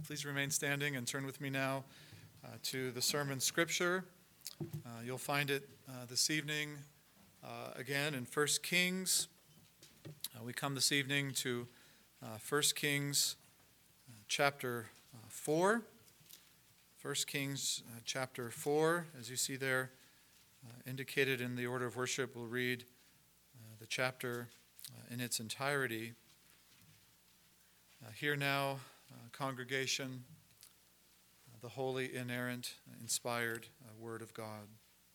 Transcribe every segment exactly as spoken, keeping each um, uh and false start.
Please remain standing and turn with me now uh, to the sermon scripture. Uh, you'll find it uh, this evening uh, again in First Kings. Uh, we come this evening to uh, First Kings uh, chapter uh, four. First Kings uh, chapter four, as you see there uh, indicated in the order of worship, we'll read uh, the chapter uh, in its entirety. Uh, hear now, uh, congregation, uh, the holy, inerrant, inspired uh, Word of God.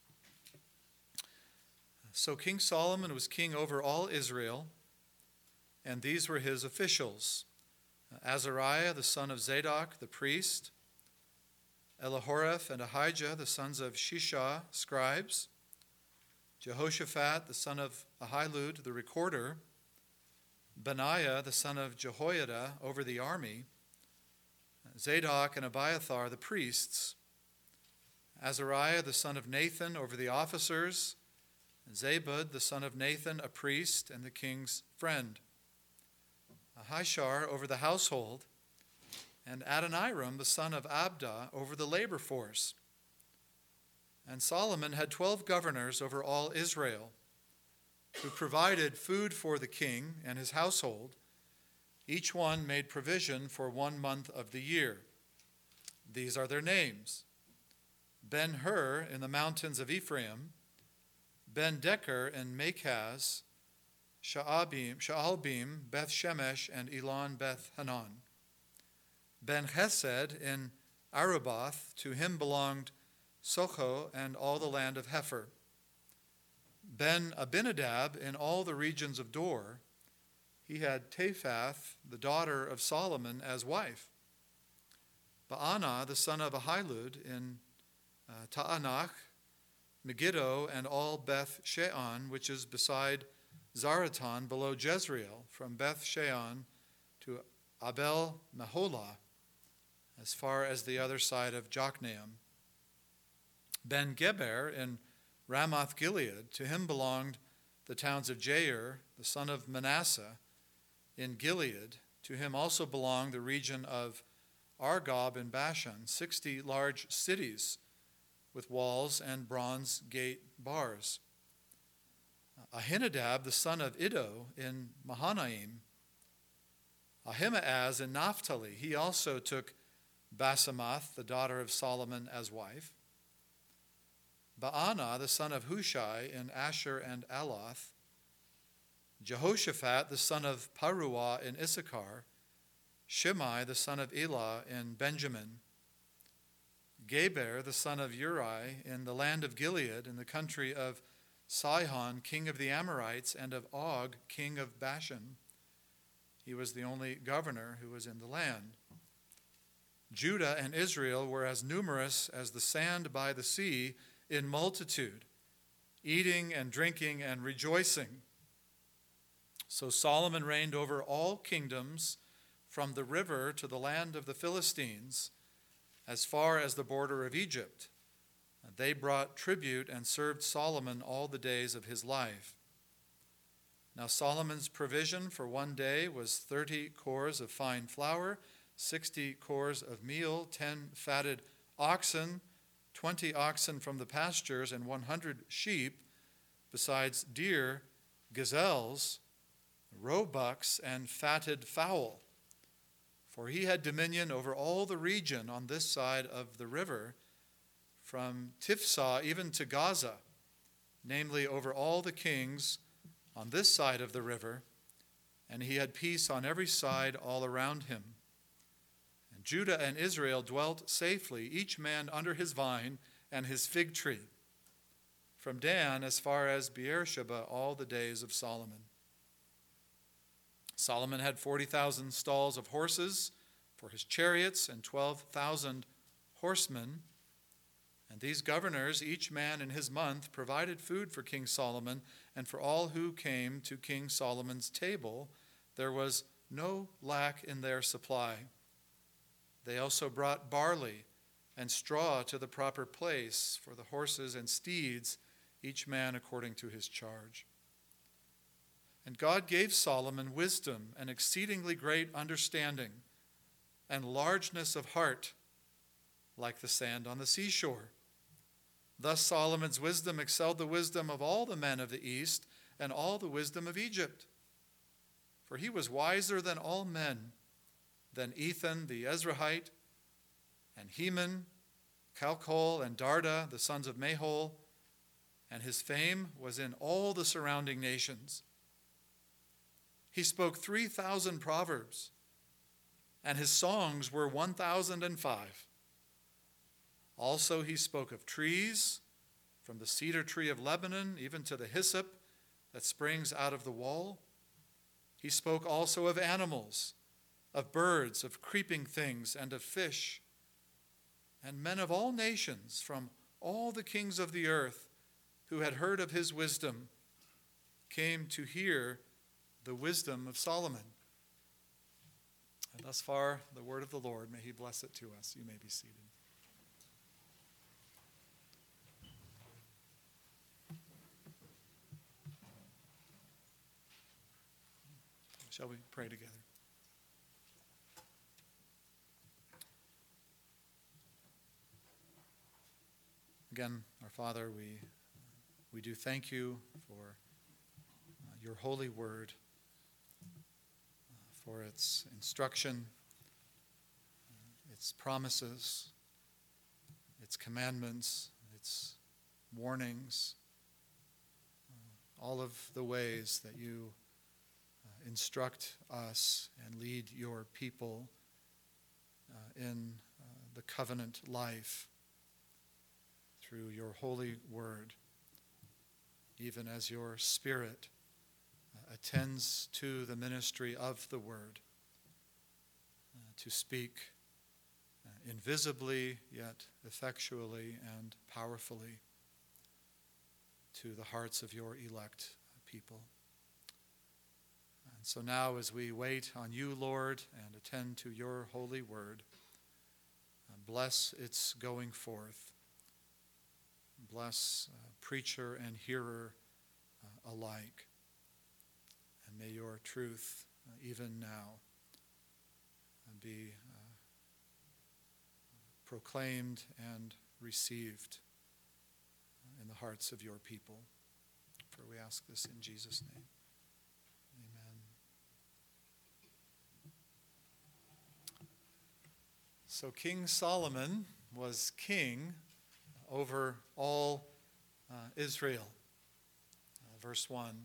So King Solomon was king over all Israel, and these were his officials: uh, Azariah, the son of Zadok, the priest; Elihoreph and Ahijah, the sons of Shishah, scribes; Jehoshaphat, the son of Ahilud, the recorder; Benaiah, the son of Jehoiada, over the army; Zadok and Abiathar, the priests; Azariah, the son of Nathan, over the officers; Zabud, the son of Nathan, a priest and the king's friend; Ahishar, over the household; and Adoniram, the son of Abda, over the labor force. And Solomon had twelve governors over all Israel, who provided food for the king and his household. Each one made provision for one month of the year. These are their names: Ben-Hur in the mountains of Ephraim, Ben-Decker in Makaz, Sha'abim, Sha'albim, Beth-Shemesh, and Elon Beth-Hanan; Ben-Hesed in Aruboth, to him belonged Socho and all the land of Hepher; Ben-Abinadab in all the regions of Dor. He had Taphath, the daughter of Solomon, as wife; Baanah, the son of Ahilud, in uh, Ta'anach, Megiddo, and all Beth-Shean, which is beside Zaratan, below Jezreel, from Beth-Shean to Abel-Meholah, as far as the other side of Jokneam; Ben-Geber in Ramoth-Gilead, to him belonged the towns of Jair, the son of Manasseh, in Gilead. To him also belonged the region of Argob in Bashan, sixty large cities with walls and bronze gate bars; Ahinadab, the son of Iddo, in Mahanaim; Ahimaaz in Naphtali. He also took Basemath, the daughter of Solomon, as wife; Baanah, the son of Hushai, in Asher and Aloth; Jehoshaphat, the son of Paruah, in Issachar; Shimei, the son of Elah, in Benjamin; Geber, the son of Uri, in the land of Gilead, in the country of Sihon, king of the Amorites, and of Og, king of Bashan. He was the only governor who was in the land. Judah and Israel were as numerous as the sand by the sea in multitude, eating and drinking and rejoicing. So Solomon reigned over all kingdoms, from the river to the land of the Philistines, as far as the border of Egypt. They brought tribute and served Solomon all the days of his life. Now Solomon's provision for one day was thirty cores of fine flour, sixty cores of meal, ten fatted oxen, twenty oxen from the pastures, and one hundred sheep, besides deer, gazelles, roebucks, and fatted fowl. For he had dominion over all the region on this side of the river, from Tifsah even to Gaza, namely over all the kings on this side of the river, and he had peace on every side all around him. And Judah and Israel dwelt safely, each man under his vine and his fig tree, from Dan as far as Beersheba, all the days of Solomon. Solomon had forty thousand stalls of horses for his chariots and twelve thousand horsemen. And these governors, each man in his month, provided food for King Solomon and for all who came to King Solomon's table. There was no lack in their supply. They also brought barley and straw to the proper place for the horses and steeds, each man according to his charge. And God gave Solomon wisdom and exceedingly great understanding, and largeness of heart like the sand on the seashore. Thus Solomon's wisdom excelled the wisdom of all the men of the East and all the wisdom of Egypt. For he was wiser than all men, than Ethan the Ezrahite, and Heman, Calcol, and Darda, the sons of Mahol, and his fame was in all the surrounding nations. He spoke three thousand proverbs, and his songs were one thousand and five. Also he spoke of trees, from the cedar tree of Lebanon even to the hyssop that springs out of the wall. He spoke also of animals, of birds, of creeping things, and of fish. And men of all nations, from all the kings of the earth, who had heard of his wisdom, came to hear the wisdom of Solomon. And thus far, the word of the Lord. May he bless it to us. You may be seated. Shall we pray together? Again, our Father, we, we do thank you for uh, your holy word, uh, for its instruction, uh, its promises, its commandments, its warnings, uh, all of the ways that you uh, instruct us and lead your people uh, in uh, the covenant life through your holy word, even as your Spirit uh, attends to the ministry of the word, uh, to speak uh, invisibly yet effectually and powerfully to the hearts of your elect people. And so now, as we wait on you, Lord, and attend to your holy word, uh, bless its going forth. Bless uh, preacher and hearer uh, alike. And may your truth, uh, even now, uh, be uh, proclaimed and received uh, in the hearts of your people. For we ask this in Jesus' name. Amen. So King Solomon was king over all uh, Israel. Uh, verse one.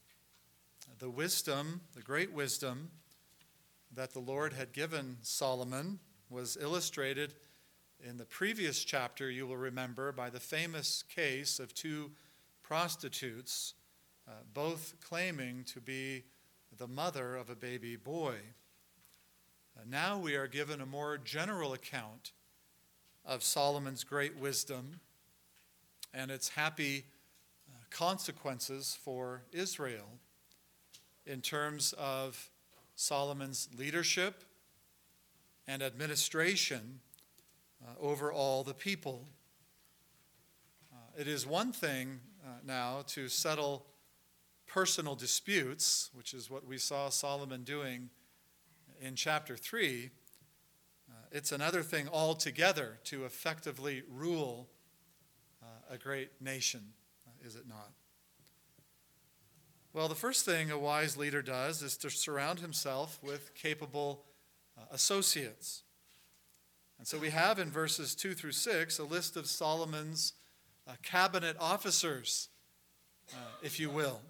The wisdom, the great wisdom that the Lord had given Solomon was illustrated in the previous chapter, you will remember, by the famous case of two prostitutes, uh, both claiming to be the mother of a baby boy. Uh, now we are given a more general account of Solomon's great wisdom and its happy uh, consequences for Israel in terms of Solomon's leadership and administration uh, over all the people. Uh, it is one thing uh, now to settle personal disputes, which is what we saw Solomon doing in chapter three. Uh, it's another thing altogether to effectively rule uh, a great nation, uh, is it not? Well, the first thing a wise leader does is to surround himself with capable uh, associates. And so we have in verses two through six a list of Solomon's uh, cabinet officers, uh, if you will.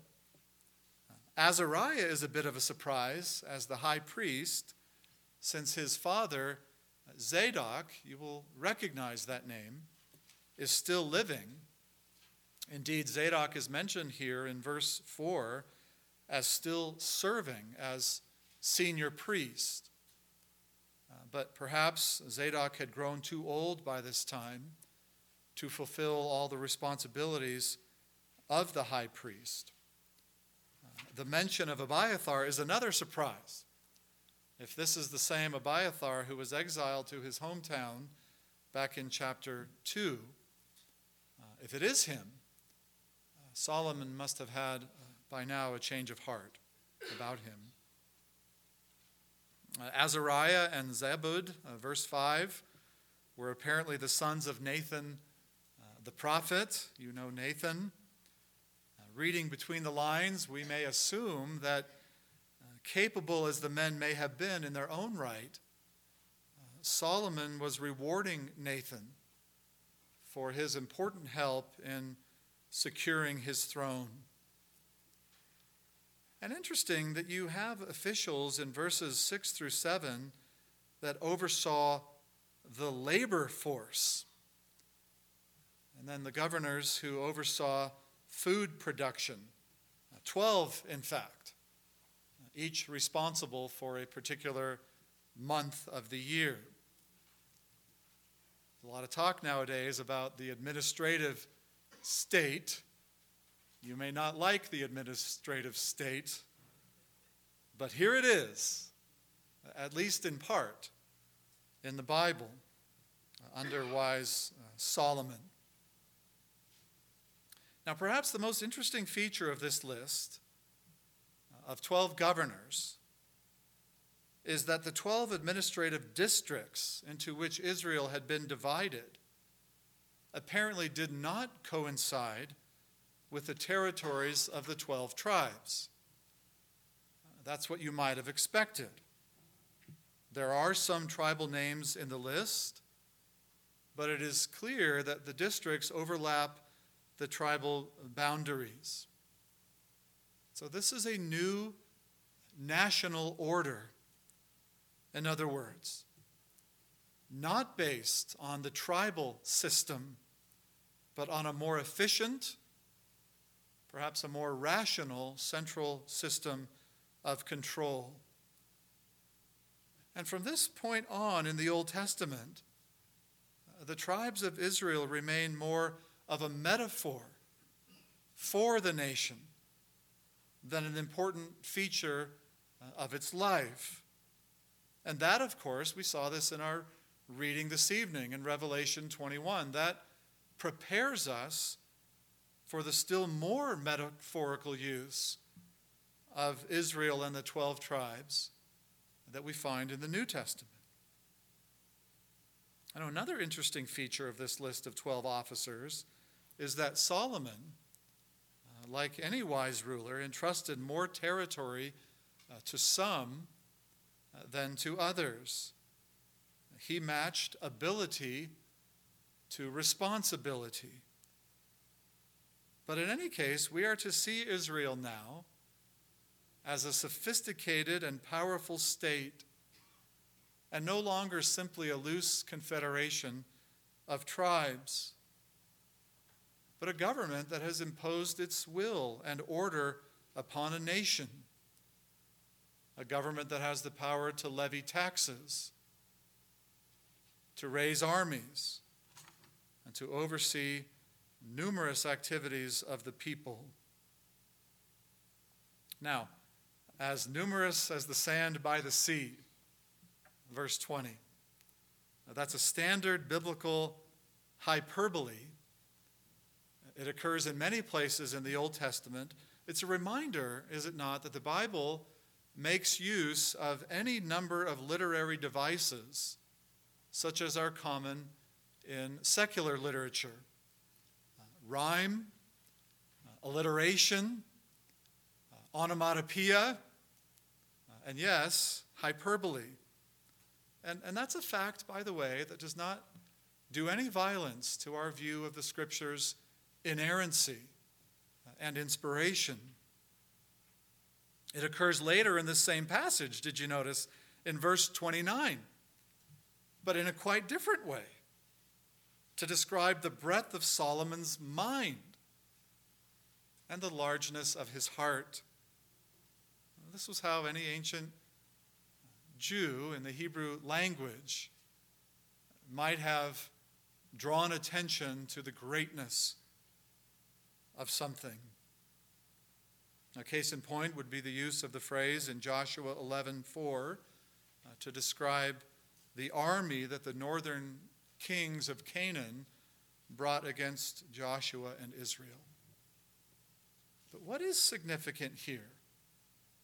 Azariah is a bit of a surprise as the high priest, since his father, Zadok, you will recognize that name, is still living. Indeed, Zadok is mentioned here in verse four as still serving as senior priest. Uh, but perhaps Zadok had grown too old by this time to fulfill all the responsibilities of the high priest. Uh, the mention of Abiathar is another surprise. If this is the same Abiathar who was exiled to his hometown back in chapter two, uh, if it is him, uh, Solomon must have had uh, by now a change of heart about him. Uh, Azariah and Zabud, uh, verse five, were apparently the sons of Nathan uh, the prophet. You know Nathan. Uh, reading between the lines, we may assume that uh, capable as the men may have been in their own right, uh, Solomon was rewarding Nathan for his important help in securing his throne. And interesting that you have officials in verses six through seven that oversaw the labor force, and then the governors who oversaw food production, twelve in fact, each responsible for a particular month of the year. There's a lot of talk nowadays about the administrative state. You may not like the administrative state, but here it is, at least in part, in the Bible, under wise uh, Solomon. Now, perhaps the most interesting feature of this list of twelve governors is that the twelve administrative districts into which Israel had been divided apparently did not coincide with the territories of the twelve tribes. That's what you might have expected. There are some tribal names in the list, but it is clear that the districts overlap the tribal boundaries. So this is a new national order. In other words, not based on the tribal system, but on a more efficient, perhaps a more rational central system of control. And from this point on in the Old Testament, the tribes of Israel remain more of a metaphor for the nation than an important feature of its life. And that, of course, we saw this in our reading this evening in Revelation twenty-one. That prepares us for the still more metaphorical use of Israel and the twelve tribes that we find in the New Testament. I know another interesting feature of this list of twelve officers is that Solomon, uh, like any wise ruler, entrusted more territory uh, to some uh, than to others. He matched ability to responsibility. But in any case, we are to see Israel now as a sophisticated and powerful state, and no longer simply a loose confederation of tribes, but a government that has imposed its will and order upon a nation, a government that has the power to levy taxes, to raise armies, and to oversee numerous activities of the people. Now, as numerous as the sand by the sea, verse twenty. Now, that's a standard biblical hyperbole. It occurs in many places in the Old Testament. It's a reminder, is it not, that the Bible makes use of any number of literary devices, such as are common in secular literature. Uh, rhyme, uh, alliteration, uh, onomatopoeia, uh, and yes, hyperbole. And, and that's a fact, by the way, that does not do any violence to our view of the Scriptures' inerrancy and inspiration. It occurs later in this same passage, did you notice, in verse twenty-nine, but in a quite different way, to describe the breadth of Solomon's mind and the largeness of his heart. This was how any ancient Jew in the Hebrew language might have drawn attention to the greatness of something. A case in point would be the use of the phrase in Joshua eleven four uh, to describe the army that the northern kings of Canaan brought against Joshua and Israel. But what is significant here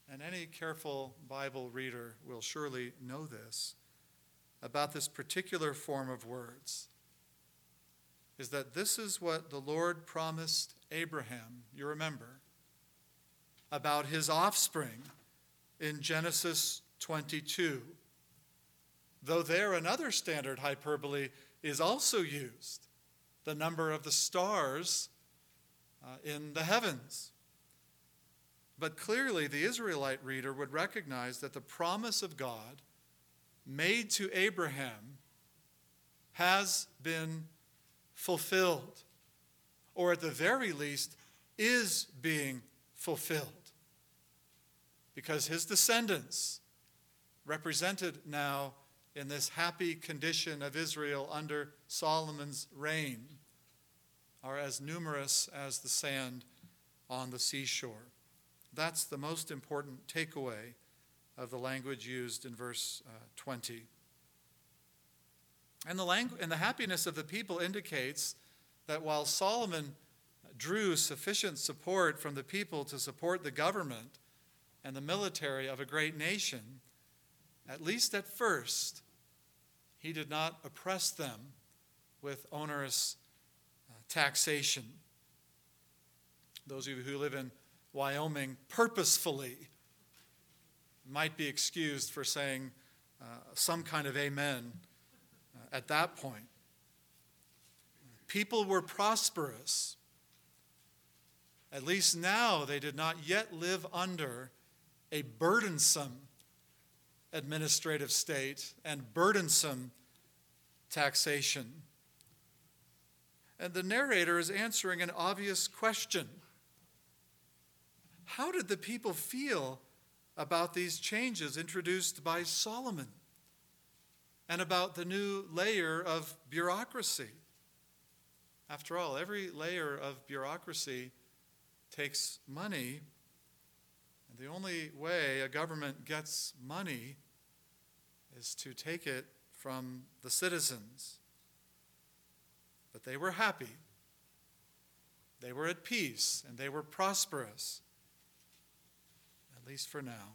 and any careful Bible reader will surely know this, about this particular form of words, is that this is what the Lord promised Abraham, you remember, about his offspring in Genesis twenty-two. Though there another standard hyperbole is also used, the number of the stars uh, in the heavens. But clearly the Israelite reader would recognize that the promise of God made to Abraham has been fulfilled, or at the very least is being fulfilled, because his descendants, represented now in this happy condition of Israel under Solomon's reign, are as numerous as the sand on the seashore. That's the most important takeaway of the language used in verse uh, twenty. And the, langu- and the happiness of the people indicates that while Solomon drew sufficient support from the people to support the government and the military of a great nation, at least at first, he did not oppress them with onerous uh, taxation. Those of you who live in Wyoming purposefully might be excused for saying uh, some kind of amen uh, at that point. People were prosperous. At least now they did not yet live under a burdensome administrative state and burdensome taxation. And the narrator is answering an obvious question. How did the people feel about these changes introduced by Solomon and about the new layer of bureaucracy? After all, every layer of bureaucracy takes money, and the only way a government gets money is to take it from the citizens. But they were happy, they were at peace, and they were prosperous, at least for now.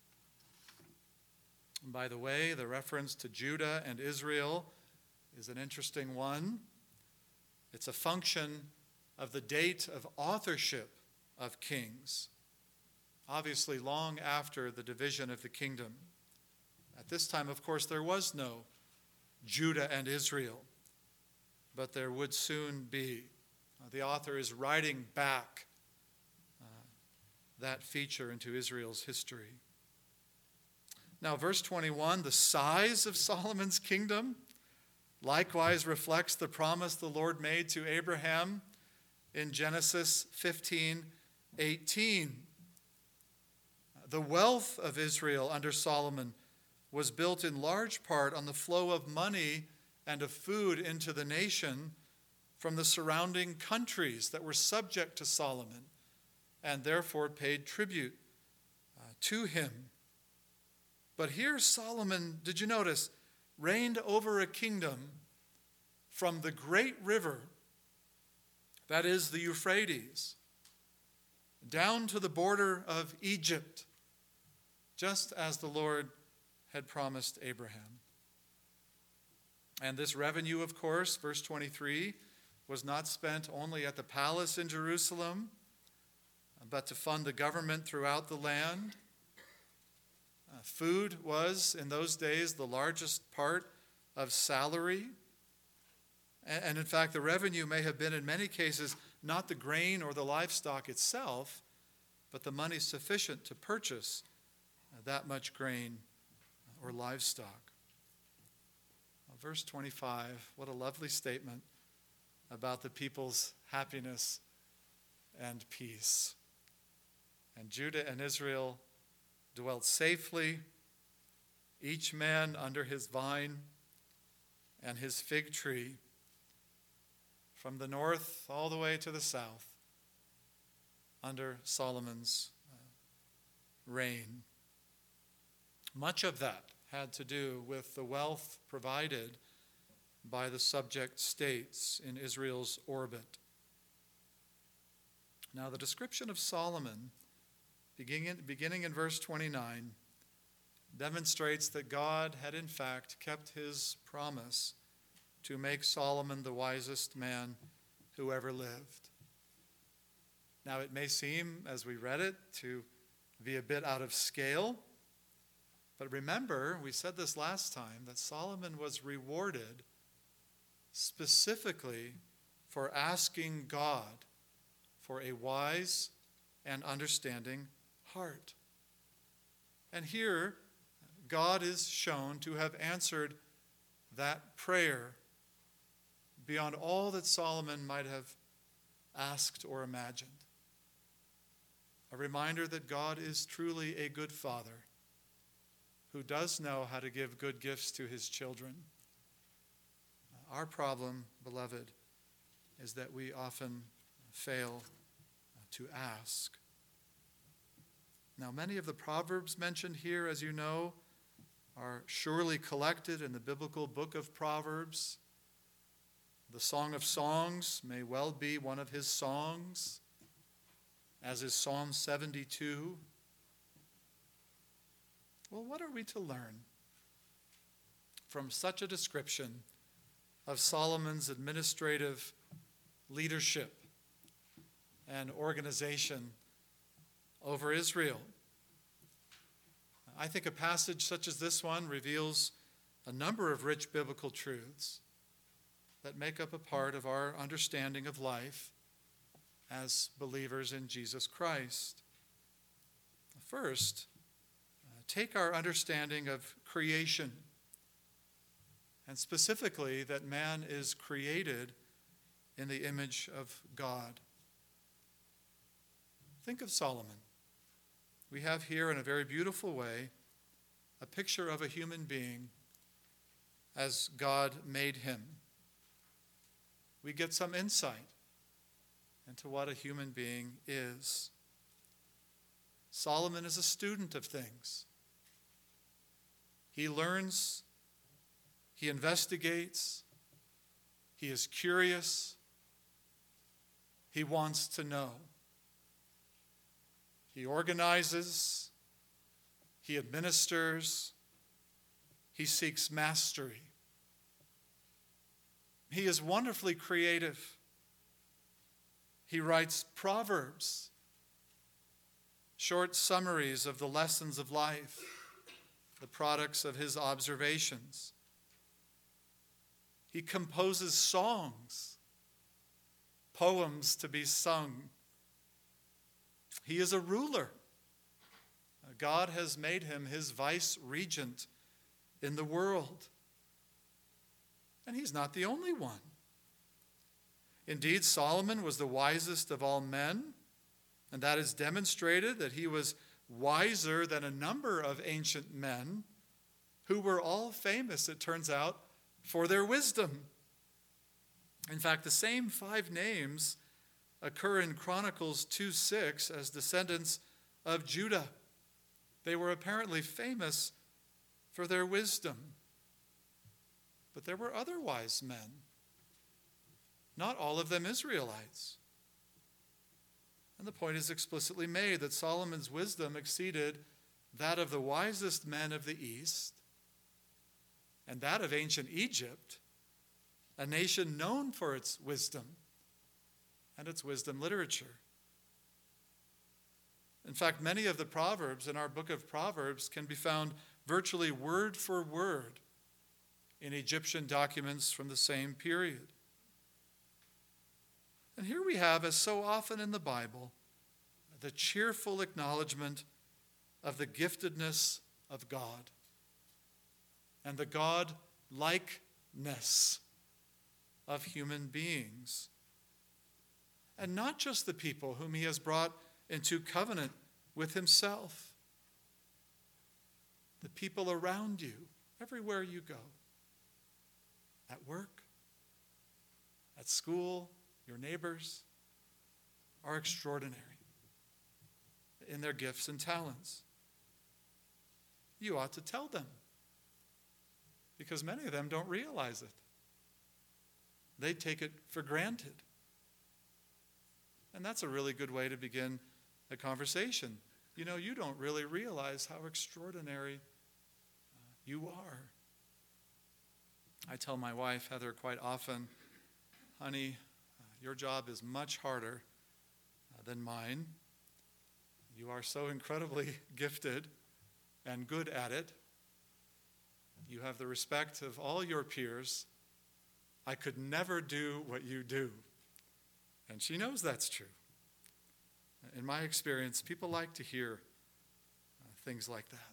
And by the way, the reference to Judah and Israel is an interesting one. It's a function of the date of authorship of Kings, obviously long after the division of the kingdom. At this time, of course, there was no Judah and Israel, but there would soon be. Uh, the author is writing back uh, that feature into Israel's history. Now, verse twenty-one, the size of Solomon's kingdom likewise reflects the promise the Lord made to Abraham in Genesis fifteen eighteen. The wealth of Israel under Solomon was built in large part on the flow of money and of food into the nation from the surrounding countries that were subject to Solomon and therefore paid tribute uh, to him. But here Solomon, did you notice, reigned over a kingdom from the great river, that is the Euphrates, down to the border of Egypt, just as the Lord had promised Abraham. And this revenue, of course, verse twenty-three, was not spent only at the palace in Jerusalem, but to fund the government throughout the land. Uh, food was, in those days, the largest part of salary. And, and in fact, the revenue may have been, in many cases, not the grain or the livestock itself, but the money sufficient to purchase uh, that much grain or livestock. Well, verse twenty-five, what a lovely statement about the people's happiness and peace. And Judah and Israel dwelt safely, each man under his vine and his fig tree, from the north all the way to the south, under Solomon's uh, reign. Much of that had to do with the wealth provided by the subject states in Israel's orbit. Now, the description of Solomon beginning, beginning in verse twenty-nine, demonstrates that God had in fact kept his promise to make Solomon the wisest man who ever lived. Now it may seem, as we read it, to be a bit out of scale, but remember, we said this last time, that Solomon was rewarded specifically for asking God for a wise and understanding heart. And here, God is shown to have answered that prayer beyond all that Solomon might have asked or imagined. A reminder that God is truly a good father who does know how to give good gifts to his children. Our problem, beloved, is that we often fail to ask. Now, many of the proverbs mentioned here, as you know, are surely collected in the biblical book of Proverbs. The Song of Songs may well be one of his songs, as is Psalm seventy-two. Well, what are we to learn from such a description of Solomon's administrative leadership and organization over Israel? I think a passage such as this one reveals a number of rich biblical truths that make up a part of our understanding of life as believers in Jesus Christ. First, uh, take our understanding of creation, and specifically that man is created in the image of God. Think of Solomon. We have here in a very beautiful way a picture of a human being as God made him. We get some insight into what a human being is. Solomon is a student of things. He learns, he investigates, he is curious, he wants to know. He organizes, he administers, he seeks mastery. He is wonderfully creative. He writes proverbs, short summaries of the lessons of life, the products of his observations. He composes songs, poems to be sung. He is a ruler. God has made him his vice regent in the world. And he's not the only one. Indeed, Solomon was the wisest of all men, and that is demonstrated that he was wiser than a number of ancient men who were all famous, it turns out, for their wisdom. In fact, the same five names occur in Chronicles two six as descendants of Judah. They were apparently famous for their wisdom. But there were other wise men, not all of them Israelites. And the point is explicitly made that Solomon's wisdom exceeded that of the wisest men of the East and that of ancient Egypt, a nation known for its wisdom and its wisdom literature. In fact, many of the Proverbs in our book of Proverbs can be found virtually word for word in Egyptian documents from the same period. And here we have, as so often in the Bible, the cheerful acknowledgement of the giftedness of God and the God-likeness of human beings. And not just the people whom he has brought into covenant with himself. The people around you, everywhere you go. At work, at school, your neighbors are extraordinary in their gifts and talents. You ought to tell them, because many of them don't realize it. They take it for granted. And that's a really good way to begin a conversation you know, you don't really realize how extraordinary uh, you are. I tell my wife, Heather, quite often, honey, uh, your job is much harder uh, than mine. You are so incredibly gifted and good at it. You have the respect of all your peers. I could never do what you do. And she knows that's true. In my experience, people like to hear uh, things like that.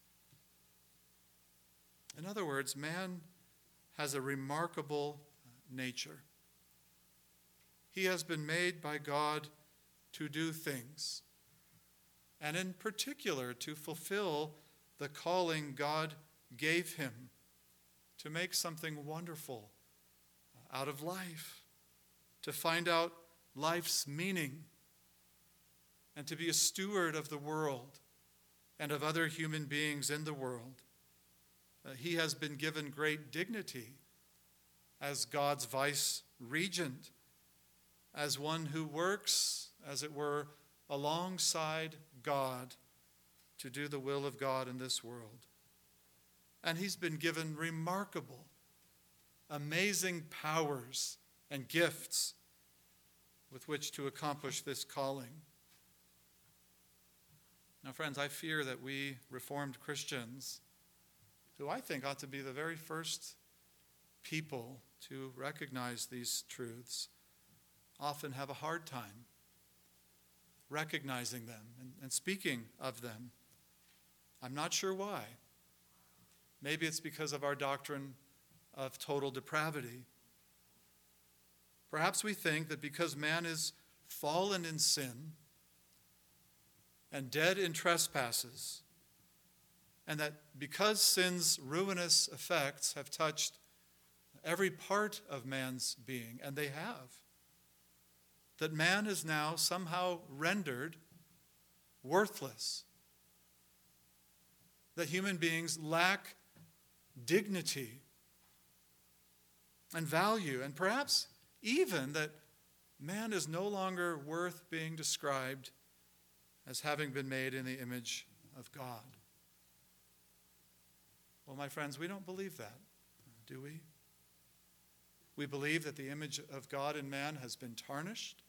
In other words, man has a remarkable nature. He has been made by God to do things, and in particular to fulfill the calling God gave him to make something wonderful out of life, to find out life's meaning, and to be a steward of the world and of other human beings in the world. Uh, he has been given great dignity as God's vice regent, as one who works, as it were, alongside God to do the will of God in this world. And he's been given remarkable, amazing powers and gifts with which to accomplish this calling. Now, friends, I fear that we Reformed Christians, who I think ought to be the very first people to recognize these truths, often have a hard time recognizing them and, and speaking of them. I'm not sure why. Maybe it's because of our doctrine of total depravity. Perhaps we think that because man is fallen in sin and dead in trespasses, and that because sin's ruinous effects have touched every part of man's being, and they have, that man is now somehow rendered worthless, that human beings lack dignity and value, and perhaps even that man is no longer worth being described as having been made in the image of God. Well, my friends, we don't believe that, do we? We believe that the image of God in man has been tarnished.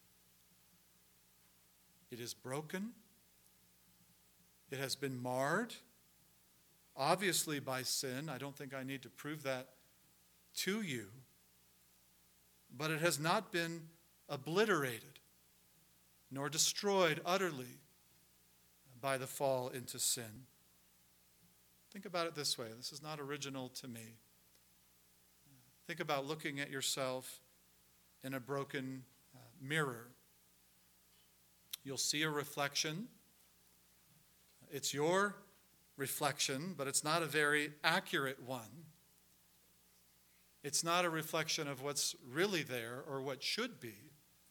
It is broken. It has been marred, obviously by sin. I don't think I need to prove that to you. But it has not been obliterated nor destroyed utterly by the fall into sin. Think about it this way. This is not original to me. Think about looking at yourself in a broken uh, mirror. You'll see a reflection. It's your reflection, but it's not a very accurate one. It's not a reflection of what's really there or what should be.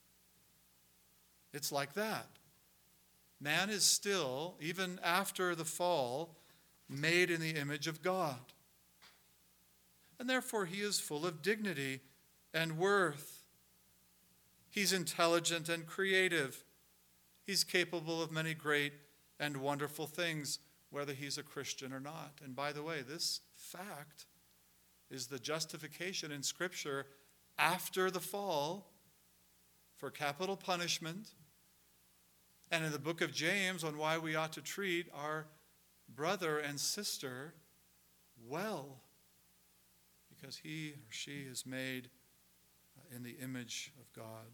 It's like that. Man is still, even after the fall, made in the image of God. And therefore he is full of dignity and worth. He's intelligent and creative. He's capable of many great and wonderful things, whether he's a Christian or not. And by the way, this fact is the justification in Scripture after the fall for capital punishment, and in the book of James on why we ought to treat our brother and sister well, because he or she is made in the image of God.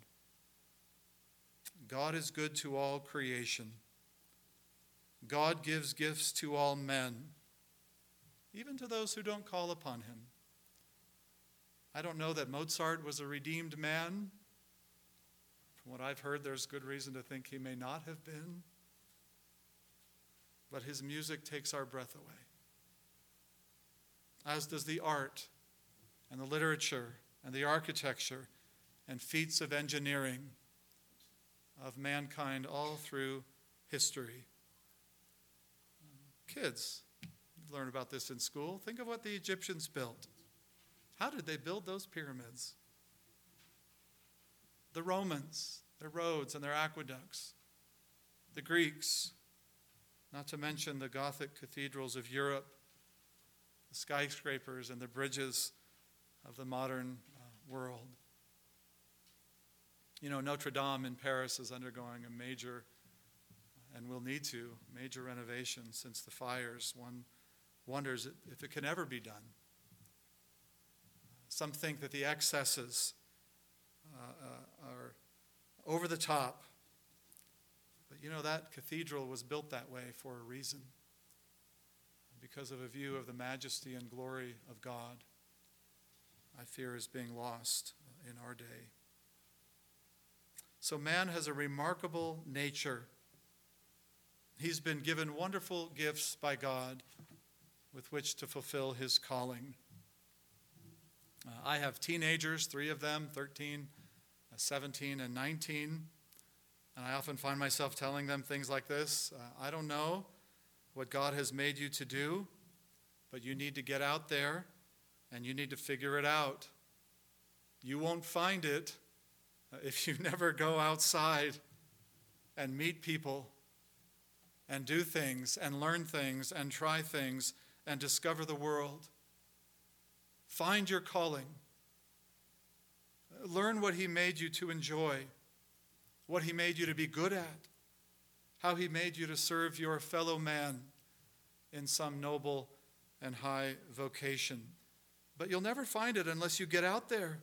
God is good to all creation. God gives gifts to all men, even to those who don't call upon him. I don't know that Mozart was a redeemed man. From what I've heard, there's good reason to think he may not have been. But his music takes our breath away, as does the art and the literature and the architecture and feats of engineering of mankind all through history. Kids, you've learned about this in school. Think of what the Egyptians built. How did they build those pyramids? The Romans, their roads and their aqueducts. The Greeks, not to mention the Gothic cathedrals of Europe, the skyscrapers and the bridges of the modern uh, world. You know, Notre Dame in Paris is undergoing a major, and will need to, major renovation since the fires. One wonders if it can ever be done. Some think that the excesses uh, uh, are over the top. But you know, that cathedral was built that way for a reason, because of a view of the majesty and glory of God, I fear is being lost in our day. So man has a remarkable nature. He's been given wonderful gifts by God with which to fulfill his calling. Uh, I have teenagers, three of them, thirteen, seventeen, and nineteen. And I often find myself telling them things like this. Uh, I don't know what God has made you to do, but you need to get out there and you need to figure it out. You won't find it if you never go outside and meet people and do things and learn things and try things and discover the world. Find your calling. Learn what he made you to enjoy, what he made you to be good at, how he made you to serve your fellow man in some noble and high vocation. But you'll never find it unless you get out there.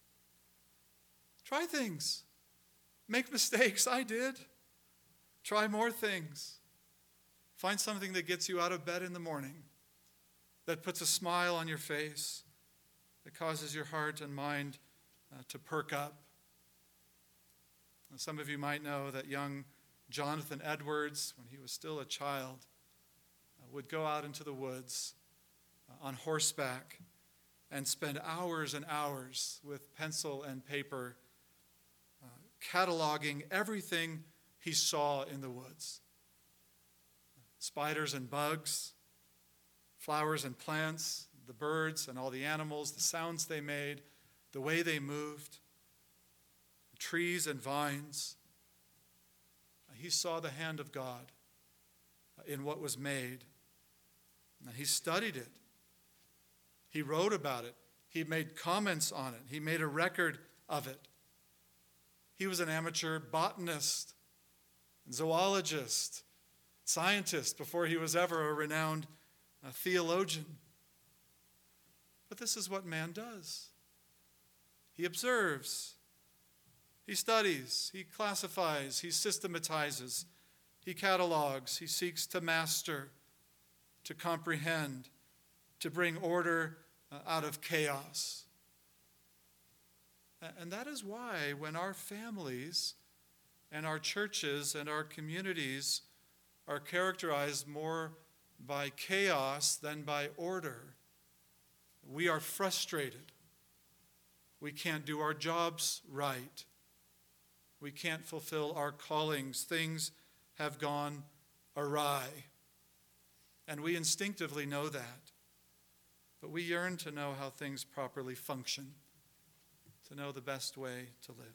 Try things. Make mistakes. I did. Try more things. Find something that gets you out of bed in the morning, that puts a smile on your face, that causes your heart and mind uh, to perk up. And some of you might know that young Jonathan Edwards, when he was still a child, uh, would go out into the woods uh, on horseback and spend hours and hours with pencil and paper uh, cataloging everything he saw in the woods. Spiders and bugs, flowers and plants, the birds and all the animals, the sounds they made, the way they moved, trees and vines. He saw the hand of God in what was made. And he studied it. He wrote about it. He made comments on it. He made a record of it. He was an amateur botanist, zoologist, scientist before he was ever a renowned uh, theologian. But this is what man does. He observes. He studies. He classifies. He systematizes. He catalogs. He seeks to master, to comprehend, to bring order uh, out of chaos. And that is why when our families and our churches and our communities are characterized more by chaos than by order, we are frustrated. We can't do our jobs right. We can't fulfill our callings. Things have gone awry. And we instinctively know that. But we yearn to know how things properly function, to know the best way to live.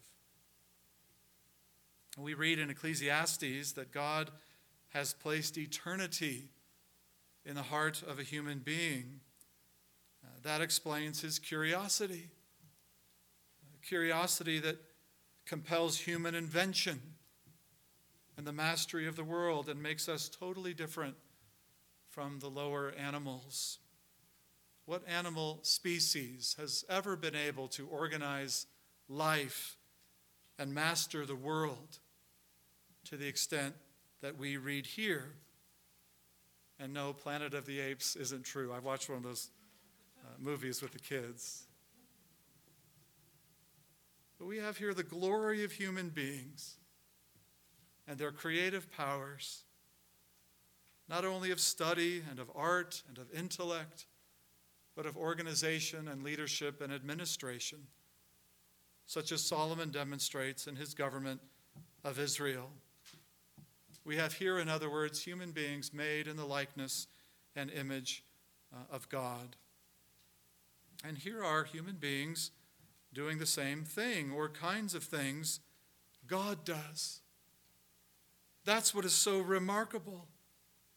We read in Ecclesiastes that God has placed eternity in the heart of a human being. Uh, that explains his curiosity. A curiosity that compels human invention and the mastery of the world and makes us totally different from the lower animals. What animal species has ever been able to organize life and master the world to the extent that we read here? And no, Planet of the Apes isn't true. I watched one of those uh, movies with the kids. But we have here the glory of human beings and their creative powers, not only of study and of art and of intellect, but of organization and leadership and administration, such as Solomon demonstrates in his government of Israel. We have here, in other words, human beings made in the likeness and image uh, of God. And here are human beings doing the same thing, or kinds of things God does. That's what is so remarkable.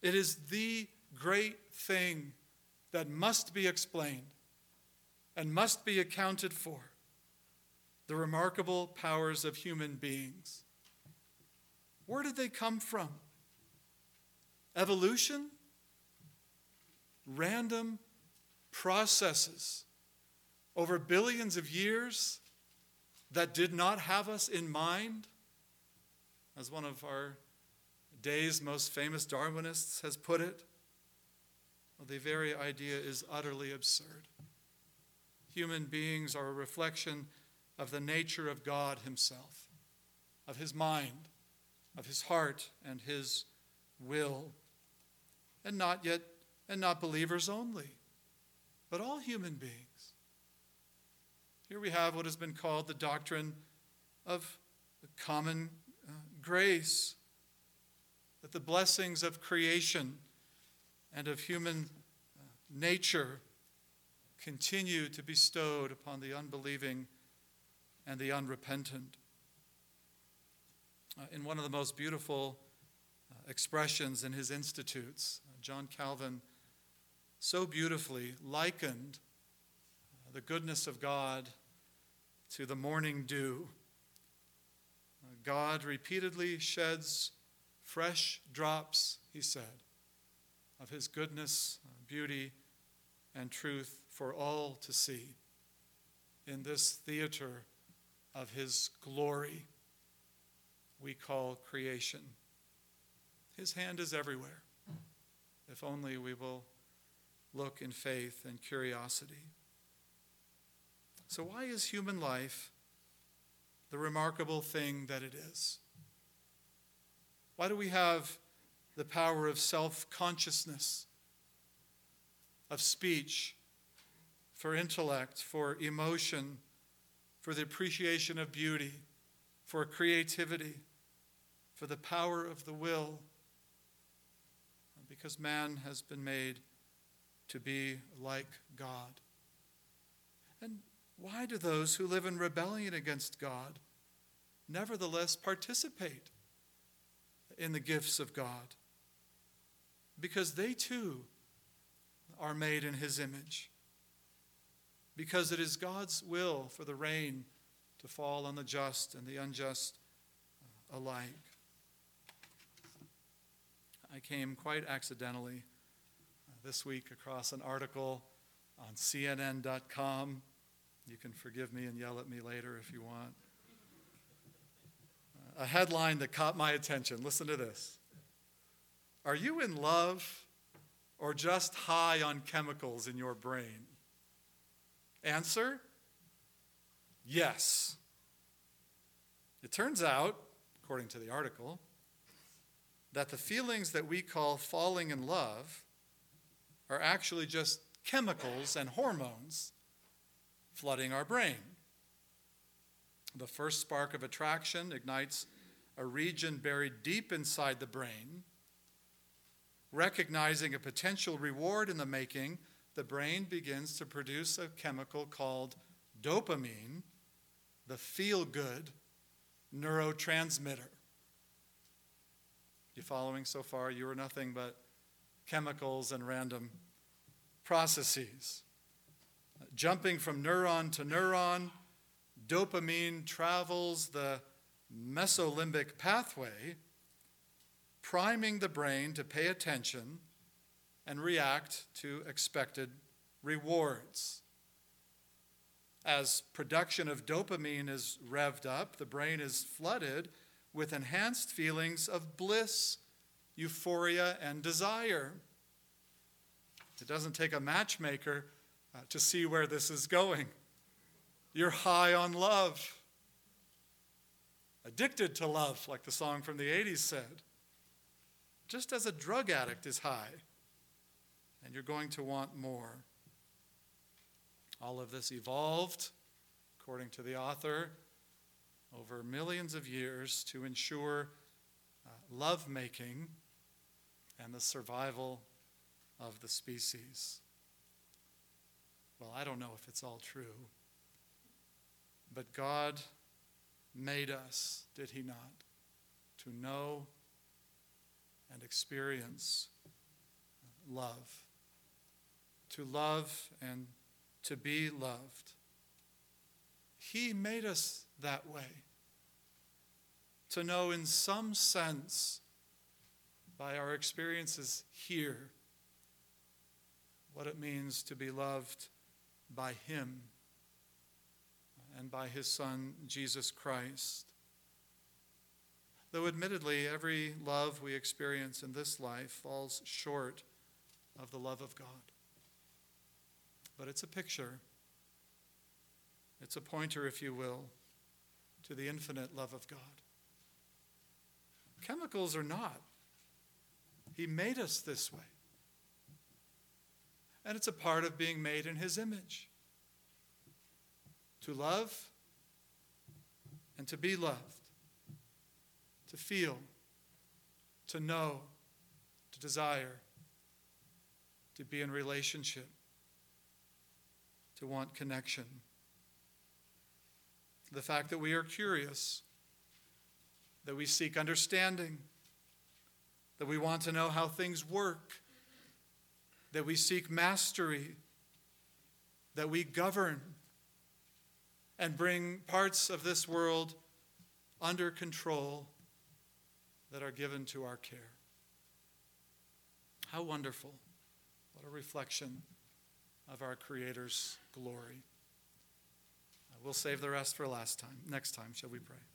It is the great thing that must be explained and must be accounted for. The remarkable powers of human beings. Where did they come from? Evolution? Random processes over billions of years that did not have us in mind? As one of our day's most famous Darwinists has put it, well, the very idea is utterly absurd. Human beings are a reflection of the nature of God himself, of his mind, of his heart, and his will. And not yet, and not believers only, but all human beings. Here we have what has been called the doctrine of common uh, grace, that the blessings of creation and of human uh, nature continue to be bestowed upon the unbelieving and the unrepentant. Uh, in one of the most beautiful uh, expressions in his Institutes, uh, John Calvin so beautifully likened uh, the goodness of God to the morning dew. Uh, God repeatedly sheds fresh drops, he said, of his goodness, uh, beauty, and truth for all to see in this theater of his glory we call creation. His hand is everywhere, if only we will look in faith and curiosity. So why is human life the remarkable thing that it is? Why do we have the power of self-consciousness, of speech, for intellect, for emotion, for the appreciation of beauty, for creativity, for the power of the will? Because man has been made to be like God. And why do those who live in rebellion against God nevertheless participate in the gifts of God? Because they too are made in his image. Because it is God's will for the rain to fall on the just and the unjust alike. I came quite accidentally uh, this week across an article on C N N dot com. You can forgive me and yell at me later if you want. Uh, a headline that caught my attention. Listen to this. Are you in love or just high on chemicals in your brain? Answer? Yes. It turns out, according to the article, that the feelings that we call falling in love are actually just chemicals and hormones flooding our brain. The first spark of attraction ignites a region buried deep inside the brain. Recognizing a potential reward in the making, the brain begins to produce a chemical called dopamine, the feel-good neurotransmitter. You following so far? You are nothing but chemicals and random processes. Jumping from neuron to neuron, dopamine travels the mesolimbic pathway, priming the brain to pay attention and react to expected rewards. As production of dopamine is revved up, the brain is flooded with enhanced feelings of bliss, euphoria, and desire. It doesn't take a matchmaker uh, to see where this is going. You're high on love. Addicted to love, like the song from the eighties said. Just as a drug addict is high, and you're going to want more. All of this evolved, according to the author, over millions of years to ensure uh, lovemaking and the survival of the species. Well, I don't know if it's all true, but God made us, did he not, to know and experience love. To love and to be loved. He made us that way. To know in some sense, by our experiences here, what it means to be loved by him and by his Son, Jesus Christ. Though admittedly, every love we experience in this life falls short of the love of God. But it's a picture. It's a pointer, if you will, to the infinite love of God. Chemicals are not. He made us this way. And it's a part of being made in his image. To love and to be loved. To feel, to know, to desire, to be in relationship, to want connection. The fact that we are curious, that we seek understanding, that we want to know how things work, that we seek mastery, that we govern and bring parts of this world under control that are given to our care. How wonderful. What a reflection of our Creator's glory. We'll save the rest for last time. Next time, shall we pray?